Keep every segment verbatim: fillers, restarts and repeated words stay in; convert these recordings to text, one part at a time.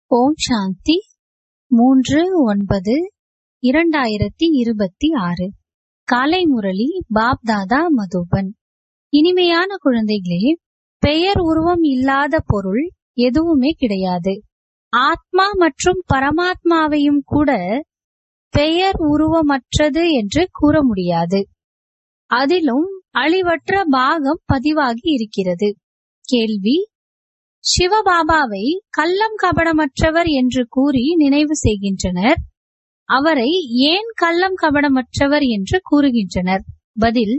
ஓம் சாந்தி மூன்று ஒன்பது இரண்டாயிரத்தி இருபத்தி ஆறு காலை முரளி பாப் தாதா மதுபன். இனிமையான குழந்தைகளே, பெயர் உருவம் இல்லாத பொருள் எதுவுமே கிடையாது. ஆத்மா மற்றும் பரமாத்மாவையும் கூட பெயர் உருவமற்றது என்று கூற முடியாது. அதிலும் அழிவற்ற பாகம் பதிவாகி இருக்கிறது. கேள்வி: சிவபாபாவை கள்ளம் கபடமற்றவர் என்று கூறி நினைவு செய்கின்றனர். அவரை ஏன் கள்ளம் கபடமற்றவர் என்று கூறுகின்றனர்? பதில்: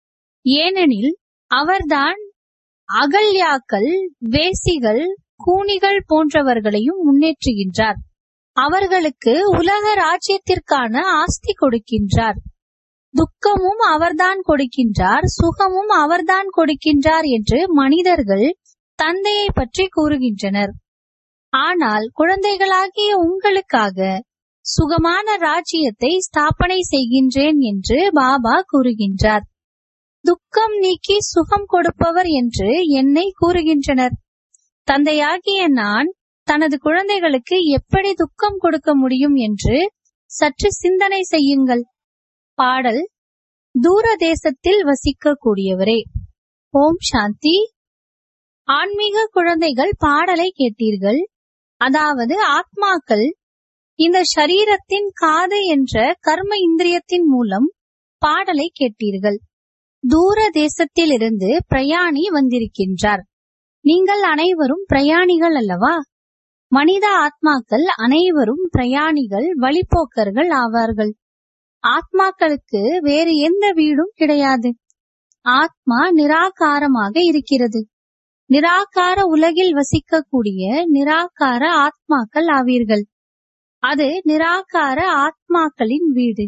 ஏனெனில் அவர்தான் அகல்யாக்கள், வேசிகள், கூனிகள் போன்றவர்களையும் முன்னேற்றுகின்றார். அவர்களுக்கு உலக ராஜ்யத்திற்கான ஆஸ்தி கொடுக்கின்றார். துக்கமும் அவர்தான் கொடுக்கின்றார், சுகமும் அவர்தான் கொடுக்கின்றார் என்று மனிதர்கள் தந்தையை பற்றி கூறுகின்றனர். ஆனால் குழந்தைகளாகிய உங்களுக்காக சுகமான ராஜ்யத்தை ஸ்தாபனை செய்கின்றேன் என்று பாபா கூறுகின்றார். துக்கம் நீக்கி சுகம் கொடுப்பவர் என்று என்னை கூறுகின்றனர். தந்தையாகிய நான் தனது குழந்தைகளுக்கு எப்படி துக்கம் கொடுக்க முடியும் என்று சற்று சிந்தனை செய்யுங்கள். பாடல்: தூர தேசத்தில் வசிக்க கூடியவரே. ஓம் சாந்தி. ஆன்மீக குழந்தைகள், பாடலை கேட்டீர்கள். அதாவது ஆத்மாக்கள் இந்த ஷரீரத்தின் காது என்ற கர்ம இந்திரியத்தின் மூலம் பாடலை கேட்டீர்கள். தூர தேசத்திலிருந்து பிரயாணி வந்திருக்கின்றார். நீங்கள் அனைவரும் பிரயாணிகள் அல்லவா? மனித ஆத்மாக்கள் அனைவரும் பிரயாணிகள், வழிப்போக்கர்கள் ஆவார்கள். ஆத்மாக்களுக்கு வேறு எந்த வீடும் கிடையாது. ஆத்மா நிராகாரமாக இருக்கிறது. நிராகார உலகில் வசிக்கக்கூடிய நிராகார ஆத்மாக்கள் ஆவீர்கள். அது நிராகார ஆத்மாக்களின் வீடு.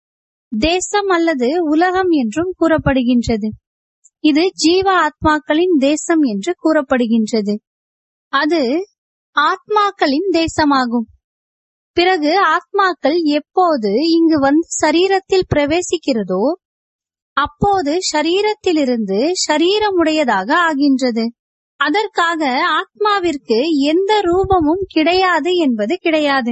தேசம் அல்லது உலகம் என்றும் கூறப்படுகின்றது. இது ஜீவ ஆத்மாக்களின் தேசம் என்று கூறப்படுகின்றது. அது ஆத்மாக்களின் தேசமாகும். பிறகு ஆத்மாக்கள் எப்போது இங்கு வந்து சரீரத்தில் பிரவேசிக்கிறதோ அப்போது ஷரீரத்திலிருந்து ஷரீரமுடையதாக ஆகின்றது. அதற்காக ஆத்மாவிற்கு எந்த ரூபமும் கிடையாது என்பது கிடையாது.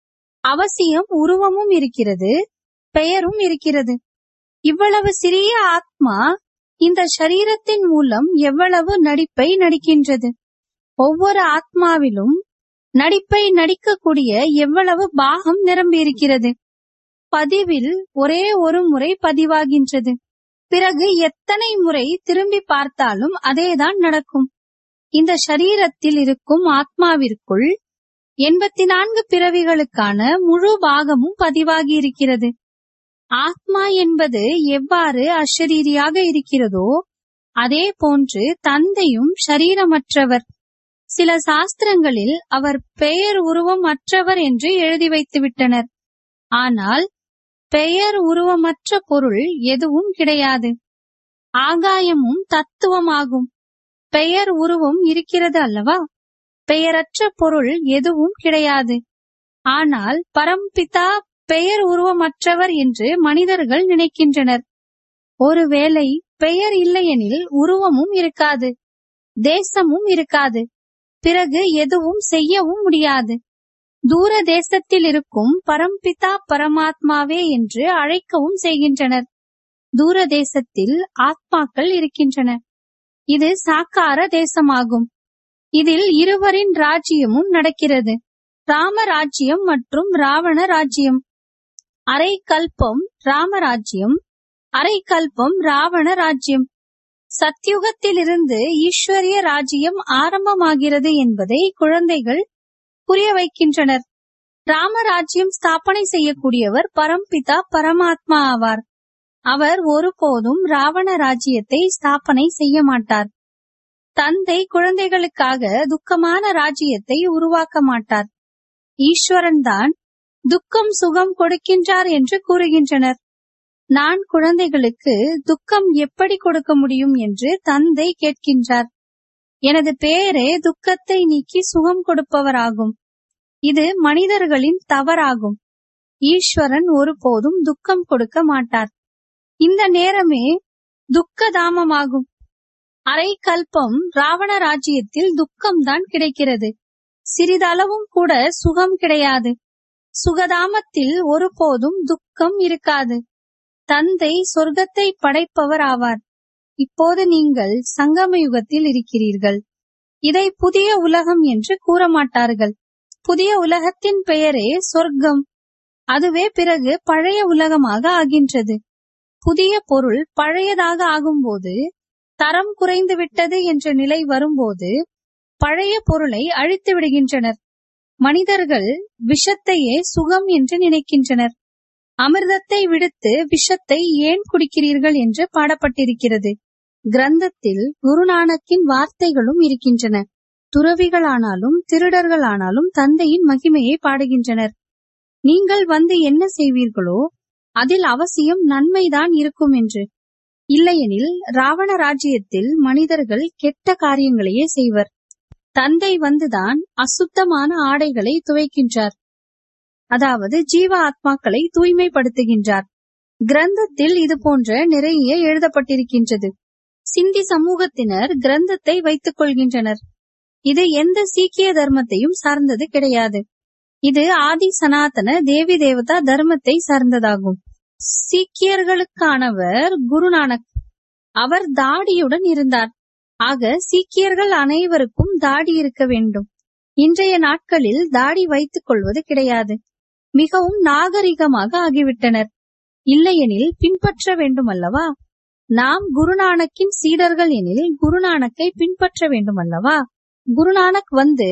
அவசியம் உருவமும் இருக்கிறது, பெயரும் இருக்கிறது. இவ்வளவு சிறிய ஆத்மா இந்த ஷரீரத்தின் மூலம் எவ்வளவு நடிப்பை நடிக்கின்றது. ஒவ்வொரு ஆத்மாவிலும் நடிப்பை நடிக்கக்கூடிய எவ்வளவு பாகம் நிரம்பியிருக்கிறது. பதிவில் ஒரே ஒரு முறை பதிவாகின்றது. பிறகு எத்தனை முறை திரும்பி பார்த்தாலும் அதேதான் நடக்கும். இந்த ஷரீரத்தில் இருக்கும் ஆத்மாவிற்குள் எண்பத்தி நான்கு பிறவிகளுக்கான முழு பாகமும் பதிவாகி இருக்கிறது. ஆத்மா என்பது எவ்வாறு அஷரீரியாக இருக்கிறதோ அதே போன்று தந்தையும் ஷரீரமற்றவர். சில சாஸ்திரங்களில் அவர் பெயர் உருவம் அற்றவர் என்று எழுதி வைத்து விட்டனர். ஆனால் பெயர் உருவமற்ற பொருள் எதுவும் கிடையாது. ஆகாயமும் தத்துவமாகும். பெயர் உருவம் இருக்கிறது அல்லவா? பெயரற்ற பொருள் எதுவும் கிடையாது. ஆனால் பரம்பிதா பெயர் உருவமற்றவர் என்று மனிதர்கள் நினைக்கின்றனர். ஒருவேளை பெயர் இல்லையெனில் உருவமும் இருக்காது, தேசமும் இருக்காது. பிறகு எதுவும் செய்யவும் முடியாது. தூர தேசத்தில் இருக்கும் பரம்பிதா பரமாத்மாவே என்று அழைக்கவும் செய்கின்றனர். தூர தேசத்தில் ஆத்மாக்கள் இருக்கின்றன. இது சாக்கார தேசமாகும். இதில் இருவரின் ராஜ்யமும் நடக்கிறது. ராமராஜ்யம் மற்றும் ராவண ராஜ்யம். அரை கல்பம் ராமராஜ்யம், அரை கல்பம் ராவண ராஜ்யம். சத்யுகத்திலிருந்து ஈஸ்வரிய ராஜ்யம் ஆரம்பமாகிறது என்பதை குழந்தைகள் புரிய வைக்கின்றனர். ராமராஜ்யம் ஸ்தாபனை செய்யக்கூடியவர் பரம்பிதா பரமாத்மா ஆவார். அவர் ஒருபோதும் ராவண ராஜ்யத்தை ஸ்தாபனை செய்ய மாட்டார். தந்தை குழந்தைகளுக்காக துக்கமான ராஜ்யத்தை உருவாக்க மாட்டார். ஈஸ்வரன் தான் துக்கம் சுகம் கொடுக்கின்றார் என்று கூறுகின்றனர். நான் குழந்தைகளுக்கு துக்கம் எப்படி கொடுக்க முடியும் என்று தந்தை கேட்கின்றார். எனது பெயரே துக்கத்தை நீக்கி சுகம் கொடுப்பவராகும். இது மனிதர்களின் தவறாகும். ஈஸ்வரன் ஒருபோதும் துக்கம் கொடுக்க மாட்டார். இந்த நேரமே துக்கதாமமாகும். அரை கல்பம் ராவண ராஜ்யத்தில் துக்கம்தான் கிடைக்கிறது. சிறிதளவும் கூட சுகம் கிடையாது. சுகதாமத்தில் ஒருபோதும் துக்கம் இருக்காது. தந்தை சொர்க்கத்தை படைப்பவர் ஆவார். இப்போது நீங்கள் சங்கம யுகத்தில் இருக்கிறீர்கள். இதை புதிய உலகம் என்று கூற மாட்டார்கள். புதிய உலகத்தின் பெயரே சொர்க்கம். அதுவே பிறகு பழைய உலகமாக ஆகின்றது. புதிய பொருள் பழையதாக ஆகும்போது, தரம் குறைந்து விட்டது என்ற நிலை வரும்போது பழைய பொருளை அழித்து விடுகின்றனர். மனிதர்கள் விஷத்தையே சுகம் என்று நினைக்கின்றனர். அமிர்தத்தை விடுத்து விஷத்தை ஏன் குடிக்கிறீர்கள் என்று பாடப்பட்டிருக்கிறது. கிரந்தத்தில் குருநானக்கின் வார்த்தைகளும் இருக்கின்றன. துறவிகளானாலும் திருடர்களானாலும் தந்தையின் மகிமையை பாடுகின்றனர். நீங்கள் வந்து என்ன செய்வீர்களோ அதில் அவசியம் நன்மைதான் இருக்கும் என்று. இல்லையெனில் ராவண ராஜ்யத்தில் மனிதர்கள் கெட்ட காரியங்களையே செய்வர். தந்தை வந்துதான் அசுத்தமான ஆடைகளை துவைக்கின்றார். அதாவது ஜீவ ஆத்மாக்களை தூய்மைப்படுத்துகின்றார். கிரந்தத்தில் இது போன்ற நிறைய எழுதப்பட்டிருக்கின்றது. சிந்தி சமூகத்தினர் கிரந்தத்தை வைத்துக் கொள்கின்றனர். இது எந்த சீக்கிய தர்மத்தையும் சார்ந்தது கிடையாது. இது ஆதி சனாதன தேவி தேவதா தர்மத்தை சார்ந்ததாகும். சீக்கியர்களுக்கானவர் குருநானக். அவர் தாடியுடன் இருந்தார். ஆக சீக்கியர்கள் அனைவருக்கும் தாடி இருக்க வேண்டும். இன்றைய நாட்களில் தாடி வைத்துக் கொள்வது கிடையாது. மிகவும் நாகரிகமாக ஆகிவிட்டனர். இல்லையெனில் பின்பற்ற வேண்டும் அல்லவா? நாம் குருநானக்கின் சீடர்கள் எனில் குருநானக்கை பின்பற்ற வேண்டும் அல்லவா? குருநானக் வந்து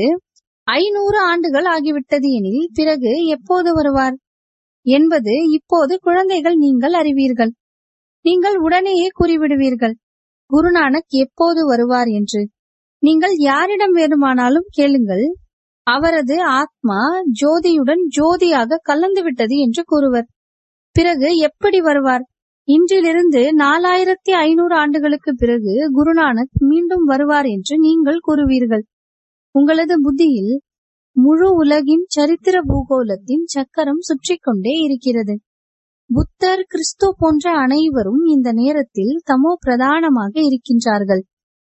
ஐநூறு ஆண்டுகள் ஆகிவிட்டது எனில் பிறகு எப்போது வருவார் என்பது இப்போது குழந்தைகள் நீங்கள் அறிவீர்கள். நீங்கள் உடனேயே கூறிவிடுவீர்கள் குருநானக் எப்போது வருவார் என்று. நீங்கள் யாரிடம் வேண்டுமானாலும் கேளுங்கள். அவரது ஆத்மா ஜோதியுடன் ஜோதியாக கலந்து விட்டது என்று கூறுவர். பிறகு எப்படி வருவார்? இன்றிலிருந்து நாலாயிரத்தி ஐநூறு ஆண்டுகளுக்கு பிறகு குருநானக் மீண்டும் வருவார் என்று நீங்கள் கூறுவீர்கள். உங்களது புத்தியில் முழு உலகின் சரித்திர பூகோளத்தின் சக்கரம் சுற்றி கொண்டே இருக்கிறது. புத்தர், கிறிஸ்து போன்ற அனைவரும் இந்த நேரத்தில் தமோ பிரதானமாக இருக்கின்றார்கள்.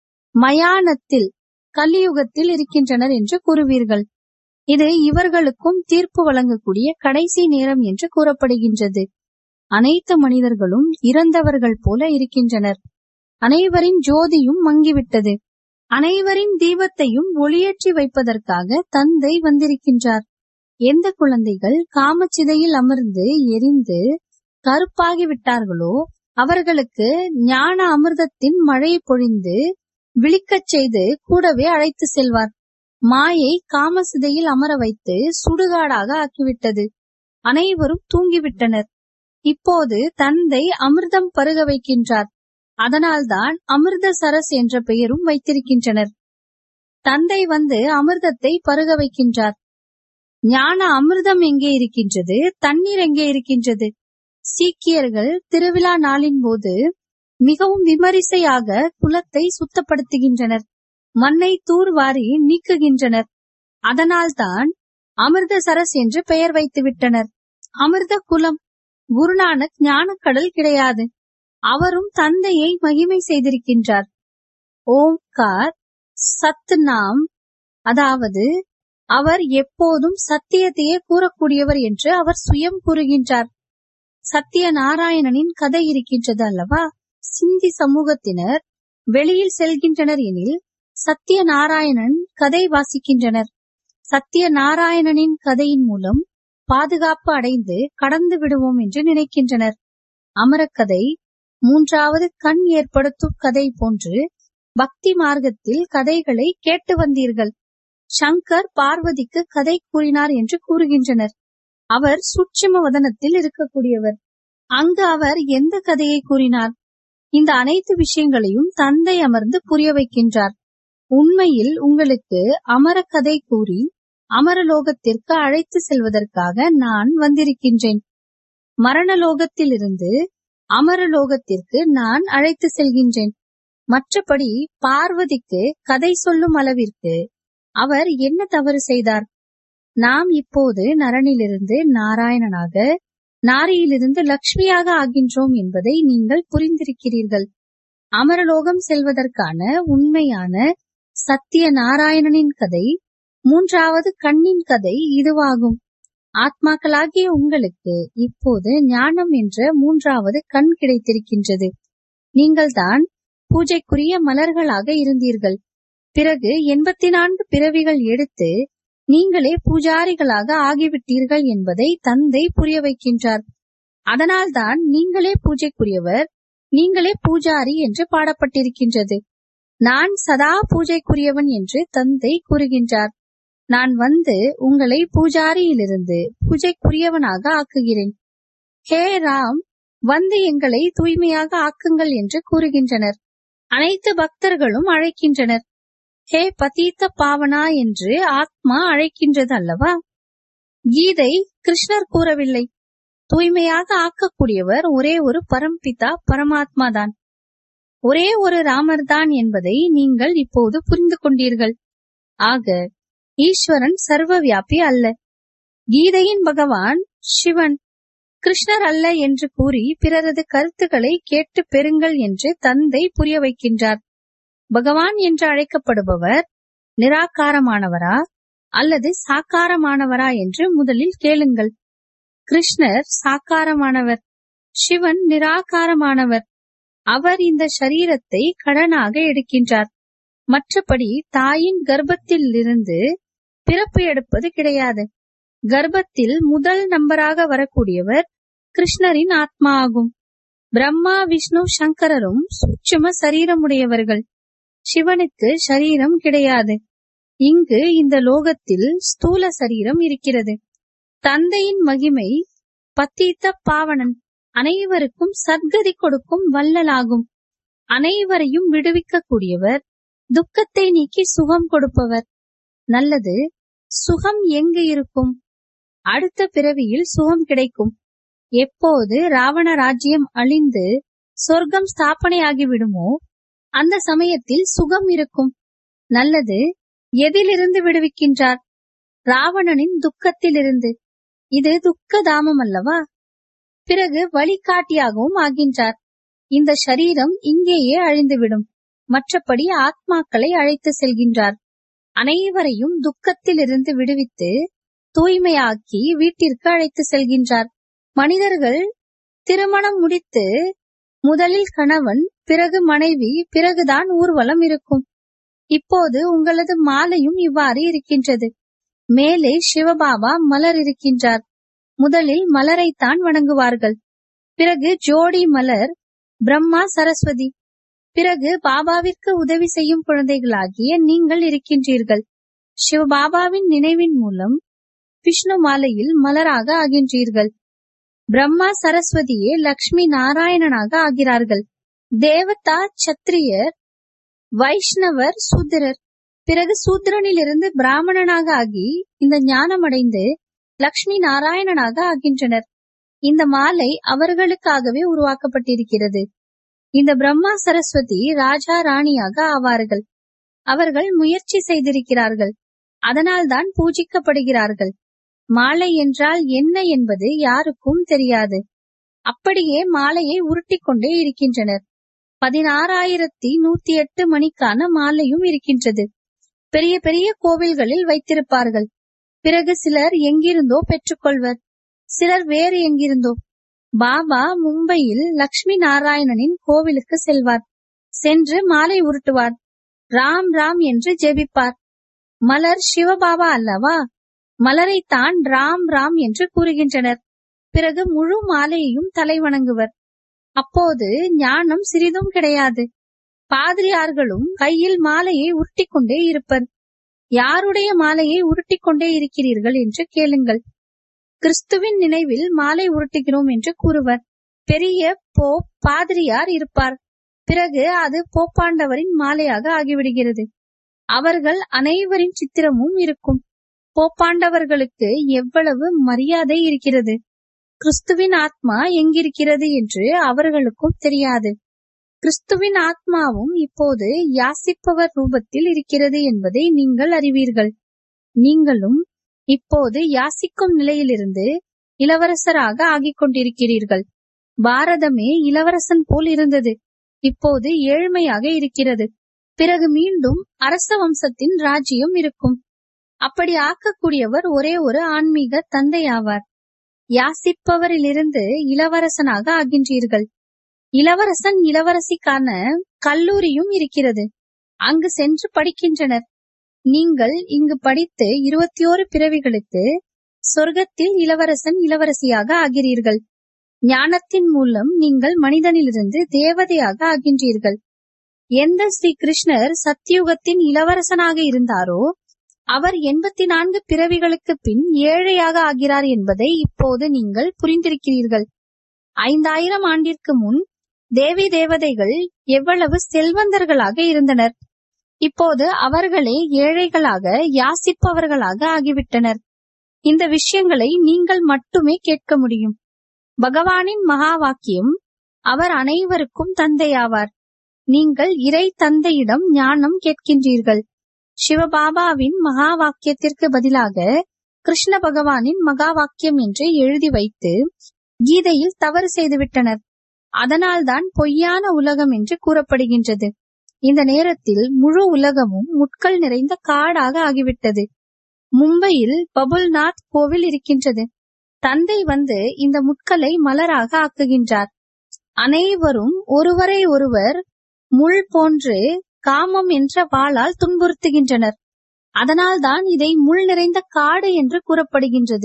மயானத்தில் கலியுகத்தில் இருக்கின்றனர் என்று கூறுவீர்கள். இது இவர்களுக்கும் தீர்ப்பு வழங்கக்கூடிய கடைசி நேரம் என்று கூறப்படுகின்றது. அனைத்து மனிதர்களும் இறந்தவர்கள் போல இருக்கின்றனர். அனைவரின் ஜோதியும் மங்கிவிட்டது. அனைவரின் தீபத்தையும் ஒளியேற்றி வைப்பதற்காக தந்தை வந்திருக்கின்றார். எந்த குழந்தைகள் காமச்சிதையில் அமர்ந்து எரிந்து கருப்பாகி விட்டார்களோ அவர்களுக்கு ஞான அமிர்தத்தின் மழை பொழிந்து விழிக்கச் செய்து கூடவே அழைத்து செல்வார். மாயை காமசிதையில் அமர வைத்து சுடுகாடாக ஆக்கிவிட்டது. அனைவரும் தூங்கிவிட்டனர். இப்போது தந்தை அமிர்தம் பருக வைக்கின்றார். அதனால்தான் அமிர்த சரஸ் என்ற பெயரும் வைத்திருக்கின்றனர். தந்தை வந்து அமிர்தத்தை பருக வைக்கின்றார். ஞான அமிர்தம் எங்கே இருக்கின்றது? தண்ணீர் எங்கே இருக்கின்றது? சீக்கியர்கள் திருவிழா நாளின் போது மிகவும் விமரிசையாக குலத்தை சுத்தப்படுத்துகின்றனர். மண்ணை தூர்வாரி நீக்குகின்றனர். அதனால்தான் அமிர்த சரஸ் என்று பெயர் வைத்து விட்டனர். அமிர்த குலம். குருநானக் ஞானக்கடல் கிடையாது. அவரும் தந்தையை மகிமை செய்திருக்கின்றார். ஓம்கார் சத் நாம், அதாவது அவர் எப்போதும் சத்தியத்தையே கூறக்கூடியவர் என்று அவர் சுயம் கூறுகின்றார். சத்திய நாராயணனின் கதை இருக்கின்றது அல்லவா? சிந்தி சமூகத்தினர் வெளியில் செல்கின்றனர் எனில் சத்திய நாராயணன் கதை வாசிக்கின்றனர். சத்திய நாராயணனின் கதையின் மூலம் பாதுகாப்பு அடைந்து கடந்து விடுவோம் என்று நினைக்கின்றனர். அமரக்கதை, மூன்றாவது கண் ஏற்படுத்தும் கதை போன்று பக்தி மார்க்கத்தில் கதைகளை கேட்டு வந்தீர்கள். சங்கர் பார்வதிக்கு கதை கூறினார் என்று கூறுகின்றனர். அவர் சூட்சும வதனத்தில் இருக்கக்கூடியவர். அங்கு அவர் எந்த கதையை கூறினார்? இந்த அனைத்து விஷயங்களையும் தந்தை அமர்ந்து புரிய வைக்கின்றார். உண்மையில் உங்களுக்கு அமர கதை கூறி அமரலோகத்திற்கு அழைத்து செல்வதற்காக நான் வந்திருக்கின்றேன். மரணலோகத்திலிருந்து அமரலோகத்திற்கு நான் அழைத்து செல்கின்றேன். மற்றபடி பார்வதிக்கு கதை சொல்லும் அளவிற்கு அவர் என்ன தவறு செய்தார்? நாம் இப்போது நரனிலிருந்து நாராயணனாக, நாரியிலிருந்து லக்ஷ்மியாக ஆகின்றோம் என்பதை நீங்கள் புரிந்திருக்கிறீர்கள். அமரலோகம் செல்வதற்கான உண்மையான சத்திய நாராயணனின் கதை மூன்றாவது கண்ணின் கதை இதுவாகும். ஆத்மாக்களாகிய உங்களுக்கு இப்போது ஞானம் என்ற மூன்றாவது கண் கிடைத்திருக்கின்றது. நீங்கள்தான் பூஜைக்குரிய மலர்களாக இருந்தீர்கள். பிறகு எண்பத்தி நான்கு பிறவிகள் எடுத்து நீங்களே பூஜாரிகளாக ஆகிவிட்டீர்கள் என்பதை தந்தை புரிய வைக்கின்றார். அதனால்தான் நீங்களே பூஜைக்குரியவர், நீங்களே பூஜாரி என்று பாடப்பட்டிருக்கின்றது. நான் சதா பூஜைக்குரியவன் என்று தந்தை கூறுகின்றார். நான் வந்து உங்களை பூஜாரியிலிருந்து பூஜைக்குரியவனாக ஆக்குகிறேன். ஹே ராம், வந்து எங்களை தூய்மையாக ஆக்குங்கள் என்று கூறுகின்றனர். அனைத்து பக்தர்களும் அழைக்கின்றனர். ஹே பதீத்த பாவனா என்று ஆத்மா அழைக்கின்றது அல்லவா? கீதை கிருஷ்ணர் கூறவில்லை. தூய்மையாக ஆக்கக்கூடியவர் ஒரே ஒரு பரம்பிதா பரமாத்மா தான், ஒரே ஒரு ராமர் தான் என்பதை நீங்கள் இப்போது புரிந்து கொண்டீர்கள். ஆக ஈஸ்வரன் சர்வ வியாபி அல்ல. கீதையின் பகவான் சிவன் கிருஷ்ணர் அல்ல என்று கூறி பிறரது கருத்துக்களை கேட்டு பெறுங்கள் என்று தந்தை புரிய வைக்கின்றார். பகவான் என்று அழைக்கப்படுபவர் நிராகாரமானவரா அல்லது சாக்காரமானவரா என்று முதலில் கேளுங்கள். கிருஷ்ணர் சாக்காரமானவர், சிவன் நிராகாரமானவர். அவர் இந்த சரீரத்தை கடனாக எடுக்கின்றார். மற்றபடி தாயின் கர்ப்பத்தில் இருந்து பிறப்பு எடுப்பது கிடையாது. கர்ப்பத்தில் முதல் நம்பராக வரக்கூடியவர் கிருஷ்ணரின் ஆத்மா ஆகும். பிரம்மா, விஷ்ணு, சங்கரரும் சூட்சும சரீரமுடையவர்கள். சிவனுக்கு சரீரம் கிடையாது. இங்கு இந்த லோகத்தில் ஸ்தூல சரீரம் இருக்கிறது. தந்தையின் மகிமை பத்தீத்த பாவனன், அனைவருக்கும் சத்கதி கொடுக்கும் வள்ளலாகும். அனைவரையும் விடுவிக்க கூடியவர், துக்கத்தை நீக்கி சுகம் கொடுப்பவர். நல்லது, சுகம் எங்கு இருக்கும்? அடுத்த பிறவியில் சுகம் கிடைக்கும். எப்போது ராவண ராஜ்யம் அழிந்து சொர்க்கம் ஸ்தாபனையாகிவிடுமோ அந்த சமயத்தில் சுகம் இருக்கும். நல்லது, எதிலிருந்து விடுவிக்கின்றார்? ராவணனின் துக்கத்திலிருந்து. இது துக்க தாமம் அல்லவா? பிறகு வழிகாட்டியாகவும் ஆகின்றார். இந்த சரீரம் இங்கேயே அழிந்துவிடும். மற்றபடி ஆத்மாக்களை அழைத்து செல்கின்றார். அனைவரையும் துக்கத்திலிருந்து விடுவித்து தூய்மையாக்கி வீட்டிற்கு அழைத்து செல்கின்றார். மனிதர்கள் திருமணம் முடித்து முதலில் கணவன், பிறகு மனைவி, பிறகுதான் ஊர்வலம் இருக்கும். இப்போது உங்களது மாலையும் இவ்வாறு இருக்கின்றது. மேலே சிவபாபா மலர் இருக்கின்றார். முதலில் மலரைத்தான் வணங்குவார்கள். பிறகு ஜோடி மலர் பிரம்மா, சரஸ்வதி. பிறகு பாபாவிற்கு உதவி செய்யும் குழந்தைகளாகிய நீங்கள் இருக்கின்றீர்கள். சிவபாபாவின் நினைவின் மூலம் விஷ்ணு மாலையில் மலராக ஆகின்றீர்கள். பிரம்மா, சரஸ்வதியே லக்ஷ்மி நாராயணனாக ஆகிறார்கள். தேவதா, சத்திரியர், வைஷ்ணவர், சூத்திரர். பிறகு சூத்திரனிலிருந்து பிராமணனாக ஆகி இந்த ஞானம் அடைந்து லக்ஷ்மி நாராயணனாக ஆகின்றனர். இந்த மாலை அவர்களுக்காகவே உருவாக்கப்பட்டிருக்கிறது. இந்த பிரம்மா, சரஸ்வதி ராஜா ராணியாக ஆவார்கள். அவர்கள் முயற்சி செய்திருக்கிறார்கள். அதனால்தான் பூஜிக்கப்படுகிறார்கள். மாலை என்றால் என்ன என்பது யாருக்கும் தெரியாது. அப்படியே மாலையை உருட்டிக் கொண்டே இருக்கின்றனர். பதினாறாயிரத்தி நூத்தி எட்டு மணிக்கான மாலையும் இருக்கின்றது. பெரிய பெரிய கோவில்களில் வைத்திருப்பார்கள். பிறகு சிலர் எங்கிருந்தோ பெற்றுக்கொள்வர், சிலர் வேறு எங்கிருந்தோ. பாபா மும்பையில் லக்ஷ்மி நாராயணனின் கோவிலுக்கு செல்வார். சென்று மாலை உருட்டுவார். ராம் ராம் என்று ஜெபிப்பார். மலர் சிவபாபா அல்லவா? மலரைத்தான் ராம் ராம் என்று கூறுகின்றனர். பிறகு முழு மாலையையும் தலை வணங்குவர். அப்போது ஞானம் சிறிதும் கிடையாது. பாதிரியார்களும் கையில் மாலையை உருட்டிக் கொண்டே இருப்பர். யாருடைய மாலையை உருட்டிக் கொண்டே இருக்கிறீர்கள் என்று கேளுங்கள். கிறிஸ்துவின் நினைவில் மாலை உருட்டுகிறோம் என்று கூறுவர். பெரிய போப் பாதிரியார் இருப்பார். பிறகு அது போப்பாண்டவரின் மாலையாக ஆகிவிடுகிறது. அவர்கள் அனைவரின் சித்திரமும் இருக்கும். போப்பாண்டவர்களுக்கு எவ்வளவு மரியாதை இருக்கிறது. கிறிஸ்துவின் ஆத்மா எங்கிருக்கிறது என்று அவர்களுக்கும் தெரியாது. கிறிஸ்துவின் ஆத்மாவும் இப்போது யாசிப்பவர் ரூபத்தில் இருக்கிறது என்பதை நீங்கள் அறிவீர்கள். நீங்களும் இப்போது யாசிக்கும் நிலையிலிருந்து இளவரசராக ஆகிக் கொண்டிருக்கிறீர்கள். பாரதமே இளவரசன் போல் இருந்தது. இப்போது ஏழ்மையாக இருக்கிறது. பிறகு மீண்டும் அரச வம்சத்தின் ராஜ்யம் இருக்கும். அப்படி ஆக்கக்கூடியவர் ஒரே ஒரு ஆன்மீக தந்தை ஆவார். யாசிப்பவரிலிருந்து இளவரசனாக ஆகின்றீர்கள். இளவரசன் இளவரசிக்கான கல்லூரியும் இருக்கிறது. அங்கு சென்று படிக்கின்றனர். நீங்கள் இங்கு படித்து இருபத்தி ஓரு பிறவிகளுக்கு சொர்க்கத்தில் இளவரசன் இளவரசியாக ஆகிறீர்கள். ஞானத்தின் மூலம் நீங்கள் மனிதனிலிருந்து தேவதையாக ஆகின்றீர்கள். எந்த ஸ்ரீ கிருஷ்ணர் சத்தியுகத்தின் இளவரசனாக இருந்தாரோ அவர் எண்பத்தி நான்கு பிறவிகளுக்கு பின் ஏழையாக ஆகிறார் என்பதை இப்போது நீங்கள் புரிந்திருக்கிறீர்கள். ஐந்தாயிரம் ஆண்டிற்கு முன் தேவி தேவதைகள் எவ்வளவு செல்வந்தர்களாக இருந்தனர். இப்போது அவர்களே ஏழைகளாக யாசிப்பவர்களாக ஆகிவிட்டனர். இந்த விஷயங்களை நீங்கள் மட்டுமே கேட்க முடியும். பகவானின் மகா வாக்கியம், அவர் அனைவருக்கும் தந்தையாவார். நீங்கள் இறை தந்தையிடம் ஞானம் கேட்கின்றீர்கள். சிவபாபாவின் மகா வாக்கியத்திற்கு பதிலாக கிருஷ்ண பகவானின் மகா வாக்கியம் என்று எழுதி வைத்து கீதையில் தவறு செய்துவிட்டனர். அதனால்தான் பொய்யான உலகம் என்று கூறப்படுகின்றது. இந்த நேரத்தில் முழு உலகமும் முட்கள் நிறைந்த காடாக ஆகிவிட்டது. மும்பையில் பபுல்நாத் கோவில் இருக்கின்றது. தந்தை வந்து இந்த முட்களை மலராக ஆக்குகின்றார். அனைவரும் ஒருவரை ஒருவர் முள் போன்று காமம் என்ற வாளால் துன்புறுத்துகின்றனர். அதனால்தான் இதை முள் நிறைந்த காடு என்று கூறப்படுகின்றது.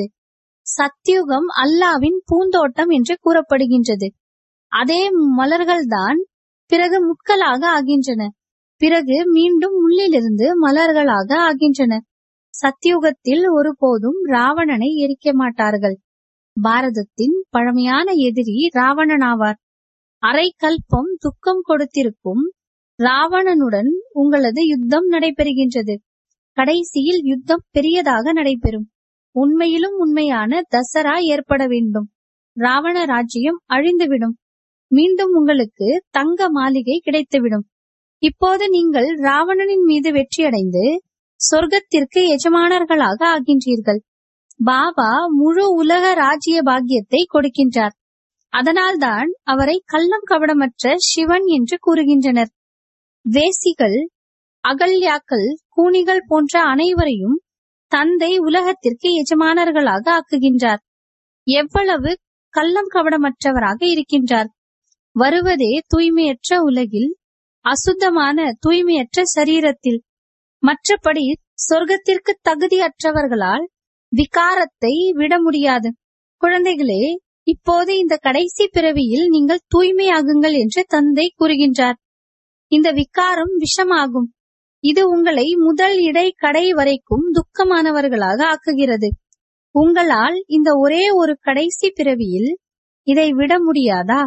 சத்யுகம் அல்லாவின் பூந்தோட்டம் என்று கூறப்படுகின்றது. அதே மலர்கள்தான் பிறகு முட்களாக ஆகின்றன. பிறகு மீண்டும் முள்ளிலிருந்து மலர்களாக ஆகின்றன. சத்யுகத்தில் ஒருபோதும் ராவணனை எரிக்க மாட்டார்கள். பாரதத்தின் பழமையான எதிரி ராவணனாவார். அரை கல்பம் துக்கம் கொடுத்திருக்கும் ராவணனுடன் உங்களது யுத்தம் நடைபெறுகின்றது. கடைசியில் யுத்தம் பெரியதாக நடைபெறும். உண்மையிலும் உண்மையான தசரா ஏற்பட வேண்டும். ராவண ராஜ்யம் அழிந்துவிடும். மீண்டும் உங்களுக்கு தங்க மாளிகை கிடைத்துவிடும். இப்போது நீங்கள் ராவணனின் மீது வெற்றியடைந்து சொர்க்கத்திற்கு எஜமானர்களாக ஆகின்றீர்கள். பாபா முழு உலக ராஜ்ய பாக்கியத்தை கொடுக்கின்றார். அதனால்தான் அவரை கள்ளம் கபடமற்ற சிவன் என்று கூறுகின்றனர். வேசிகள், அகல்யாக்கள், கூனிகள் போன்ற அனைவரையும் தந்தை உலகத்திற்கு எஜமானர்களாக ஆக்குகின்றார். எவ்வளவு கள்ளம் கபடமற்றவராக இருக்கின்றார். வருவதே தூய்மையற்ற உலகில், அசுத்தமான தூய்மையற்ற சரீரத்தில். மற்றபடி சொர்க்கத்திற்கு தகுதியற்றவர்களால் விகாரத்தை விட முடியாது. குழந்தைகளே, இப்போது இந்த கடைசி பிறவியில் நீங்கள் தூய்மையாகுங்கள் என்று தந்தை கூறுகின்றார். இந்த விகாரம் விஷமாகும். இது உங்களை முதல் இடை கடை வரைக்கும் துக்கமானவர்களாக ஆக்குகிறது. உங்களால் இந்த ஒரே ஒரு கடைசி பிறவியில் இதை விட முடியாதா?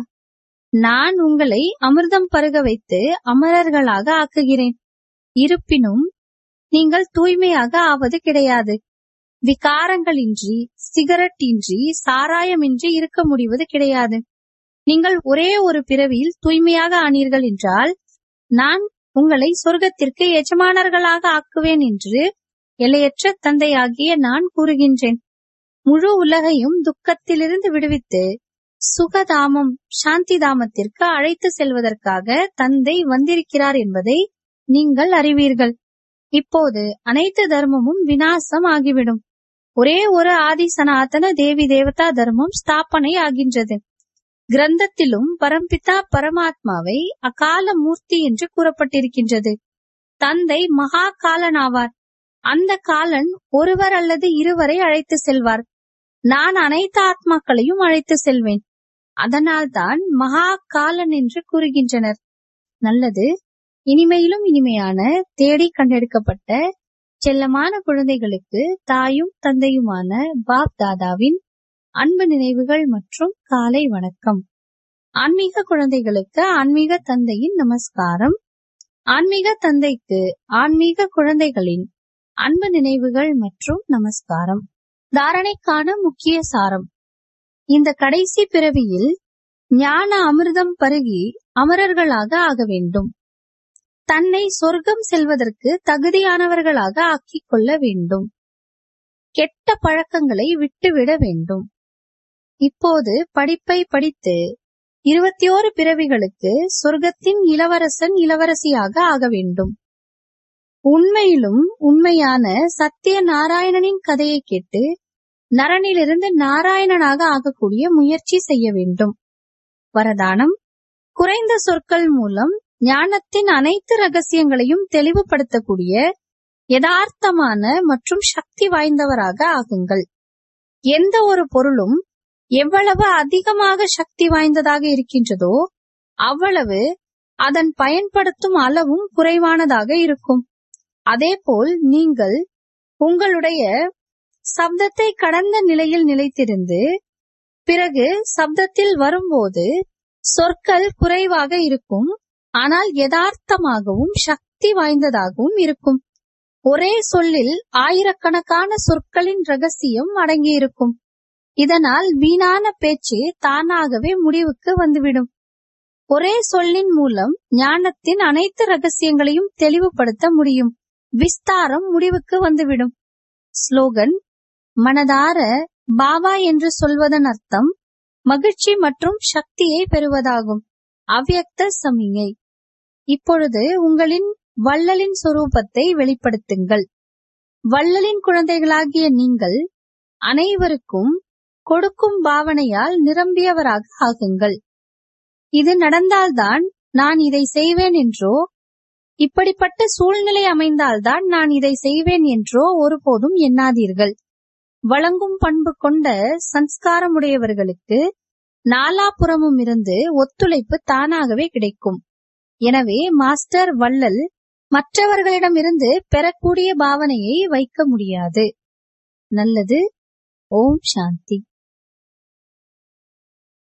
நான் உங்களை அமிர்தம் பருக வைத்து அமரர்களாக ஆக்குகிறேன். இருப்பினும் நீங்கள் தூய்மையாக ஆவது கிடையாது. விகாரங்களின்றி, சிகரெட் இன்றி, சாராயமின்றி இருக்க முடிவது கிடையாது. நீங்கள் ஒரே ஒரு பிறவியில் தூய்மையாக ஆனீர்கள் என்றால் நான் உங்களை சொர்க்கத்திற்கு எஜமானர்களாக ஆக்குவேன் என்று எல்லையற்ற தந்தையாகிய நான் கூறுகின்றேன். முழு உலகையும் துக்கத்திலிருந்து விடுவித்து சுகதாமம், சாந்தி தாமத்திற்கு அழைத்து செல்வதற்காக தந்தை வந்திருக்கிறார் என்பதை நீங்கள் அறிவீர்கள். இப்போது அனைத்து தர்மமும் விநாசம் ஆகிவிடும். ஒரே ஒரு ஆதி சனாதன தேவி தேவதா தர்மம் ஸ்தாபனை ஆகின்றது. கிரந்தத்திலும் பரம்பிதா பரமாத்மாவை அகால மூர்த்தி என்று கூறப்பட்டிருக்கின்றது. தந்தை மகா காலன் ஆவார். அந்த காலன் ஒருவர் அல்லது இருவரை அழைத்து செல்வார். நான் அனைத்து ஆத்மாக்களையும் அழைத்து செல்வேன். அதனால்தான் மகா காலன் என்று கூறுகின்றனர். நல்லது. இனிமையிலும் இனிமையான தேடி கண்டெடுக்கப்பட்ட செல்லமான குழந்தைகளுக்கு தாயும் தந்தையுமான பாப் தாதாவின் அன்பு நினைவுகள் மற்றும் காலை வணக்கம். ஆன்மீக குழந்தைகளுக்கு ஆன்மீக தந்தையின் நமஸ்காரம். ஆன்மீக தந்தைக்கு ஆன்மீக குழந்தைகளின் அன்பு நினைவுகள் மற்றும் நமஸ்காரம். தாரணைக்கான முக்கிய சாரம். இந்த கடைசி பிறவியில் ஞான அமிர்தம் பருகி அமரர்களாக ஆக வேண்டும். தன்னை சொர்க்கம் செல்வதற்கு தகுதியானவர்களாக ஆக்கிக் கொள்ள வேண்டும். கெட்ட பழக்கங்களை விட்டுவிட வேண்டும். இப்போது படிப்பை படித்து இருபத்தி ஓரு பிறவிகளுக்கு சொர்க்கத்தின் இளவரசன் இளவரசியாக ஆக வேண்டும். உண்மையிலும் உண்மையான சத்திய நாராயணனின் கதையை கேட்டு நரனிலிருந்து நாராயணனாக ஆகக்கூடிய முயற்சி செய்ய வேண்டும். வரதானம்: குறைந்த சொற்கள் மூலம் ஞானத்தின் அனைத்து ரகசியங்களையும் தெளிவுபடுத்தக்கூடிய யதார்த்தமான மற்றும் சக்தி வாய்ந்தவராக ஆகுங்கள். எந்த ஒரு பொருளும் எவ்வளவு அதிகமாக சக்தி வாய்ந்ததாக இருக்கின்றதோ அவ்வளவு அதன் பயன்படுத்தும் அளவும் குறைவானதாக இருக்கும். அதேபோல் நீங்கள் உங்களுடைய சப்தத்தை கடந்த நிலையில் நிலைத்திருந்து பிறகு சப்தத்தில் வரும்போது சொற்கள் குறைவாக இருக்கும், ஆனால் யதார்த்தமாகவும் சக்தி வாய்ந்ததாகவும் இருக்கும். ஒரே சொல்லில் ஆயிரக்கணக்கான சொற்களின் ரகசியம் அடங்கியிருக்கும். இதனால் வீணான பேச்சு தானாகவே முடிவுக்கு வந்துவிடும். ஒரே சொல்லின் மூலம் ஞானத்தின் அனைத்து ரகசியங்களையும் தெளிவுபடுத்த முடியும். விஸ்தாரம் முடிவுக்கு வந்துவிடும். ஸ்லோகன்: மனதார பாபா என்று சொல்வதன் அர்த்தம் மகிழ்ச்சி மற்றும் சக்தியை பெறுவதாகும். அவ்யக்த சமிஞை: இப்பொழுது உங்களின் வள்ளலின் சொரூபத்தை வெளிப்படுத்துங்கள். வள்ளலின் குழந்தைகளாகிய நீங்கள் அனைவருக்கும் கொடுக்கும் பாவனையால் நிரம்பியவராக ஆகுங்கள். இது நடந்தால்தான் நான் இதை செய்வேன் என்றோ, இப்படிப்பட்ட சூழ்நிலை அமைந்தால்தான் நான் இதை செய்வேன் என்றோ ஒருபோதும் எண்ணாதீர்கள். வழங்கும் பண்பு கொண்ட சன்ஸ்காரமுடையவர்களுக்கு நாலாபுறமும் இருந்து ஒத்துழைப்பு தானாகவே கிடைக்கும். எனவே மாஸ்டர் வள்ளல் மற்றவர்களிடமிருந்து பெறக்கூடிய பாவனையை வைக்க முடியாது. நல்லது. ஓம் சாந்தி.